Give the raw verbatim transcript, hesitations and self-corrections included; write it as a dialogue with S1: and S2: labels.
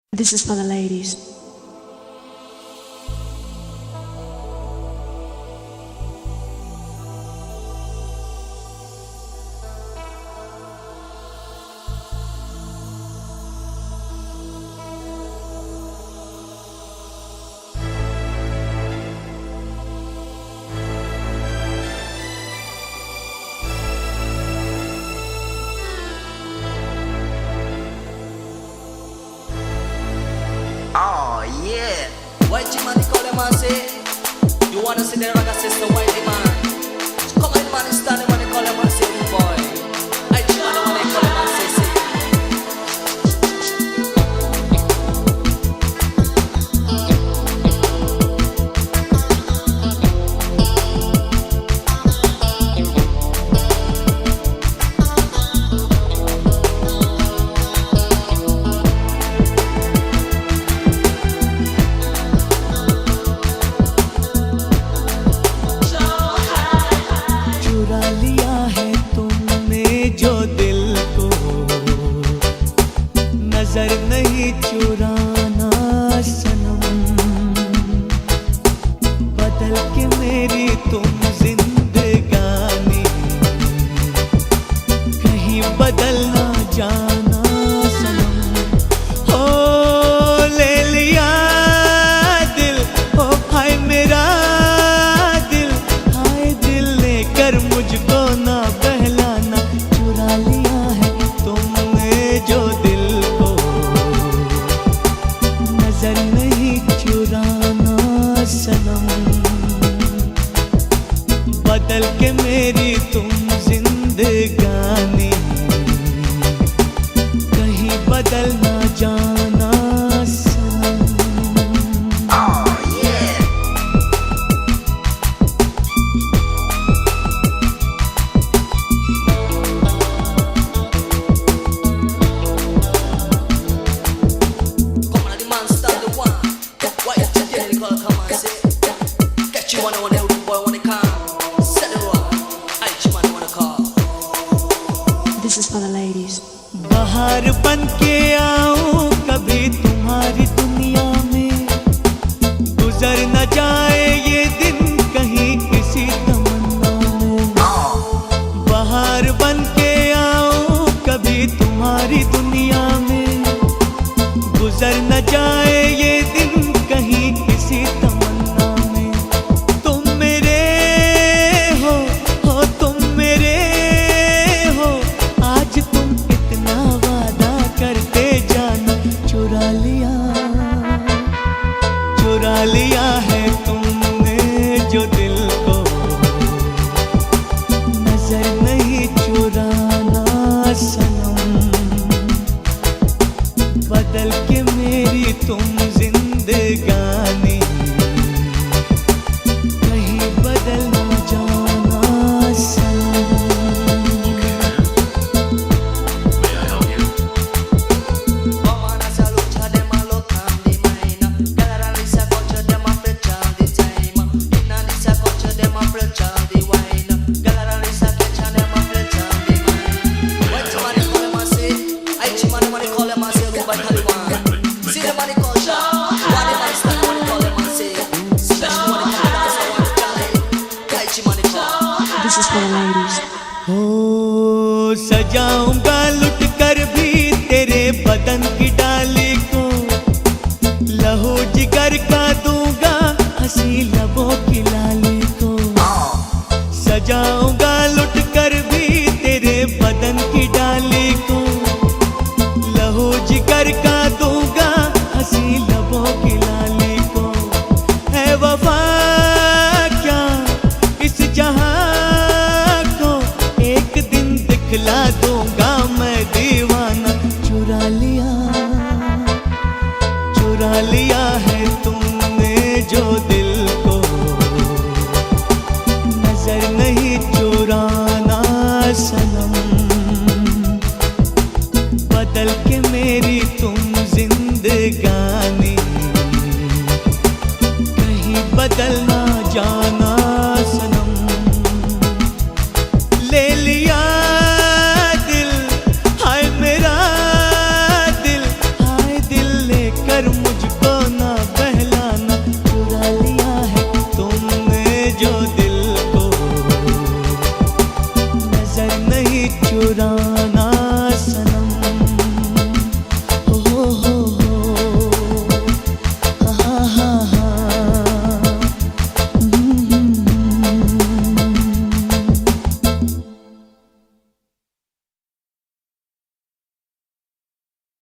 S1: This is for the ladies.
S2: Oh yeah, white man call them and say, you wanna see the rock sister white man? Come on man, stand them and call them and say, boy. I just wanna wanna call them and say, say.
S3: चुरा लिया है तुमने जो दिल को, नजर नहीं चुराना सनम। बदल के मेरी तुम जिंदगानी, कहीं बदल ना जाना सनम। ओ ले लिया दिल, ओ हाय मेरा दिल, हाय दिल लेकर मुझको ना बहलाना। चुरा लिया है तुमने जो दिल को, नजर नहीं चुराना सनम। बदल के मेरी तुम जिंदगानी, कहीं बदल ना जाना सनम।
S2: Oh yeah. Come on, the man start the one. Why you just get the call, come and say, catch you wanna wanna boy wanna come. Set the rock. I just wanna wanna call.
S1: This is for the ladies.
S3: बाहर बन के आऊं कभी तुम्हारी दुनिया में, गुजर न जाए ये दिन कहीं किसी तमन्ना में। बाहर बन के आऊं कभी तुम्हारी दुनिया में, गुजर न जाए ये दिन कहीं किसी तमन्ना में। तुम मेरे हो, हो तुम मेरे हो, आज तुम इतना वादा करते जाना। चुरा लिया, चुरा लिया है तुमने जो दिल को, नजर नहीं चुराना सनम। बदल के मेरी तुम जिंदगानी, कहीं बदल ना जाना सनम।
S2: Mamana sa lucha de malo tambi maina. Galera lisa cocha de ma flecha di taima. Ina lisa cocha de ma flecha di waina. Galera lisa cocha de ma flecha di maina. What you money call them and say? I chi money money call them and say go by Taliban. See the money culture. Why the money stand money call them and say? Special money call them and say what Charlie. I chi money call.
S1: This is for the ladies.
S3: हो सजाऊंगा लुट कर भी तेरे बदन की डाली को, लहू जिगर का दूंगा हंसी लबों की लाली को। सजाऊंगा लुट कर भी तेरे बदन की डाली को, लहू जिगर का दूंगा हंसी लबों की लाली को। है वफा क्या इस जहां को, एक दिन दिखला दूंगा मैं दीवाना। चुरा लिया, चुरा लिया है तुमने जो दिल को, नजर नहीं चुराना सनम। बदल के मेरी तुम जिंदगानी, कहीं बदल ना जाना सनम। ले लिया दिल, हाय मेरा दिल, हाय दिल लेकर कर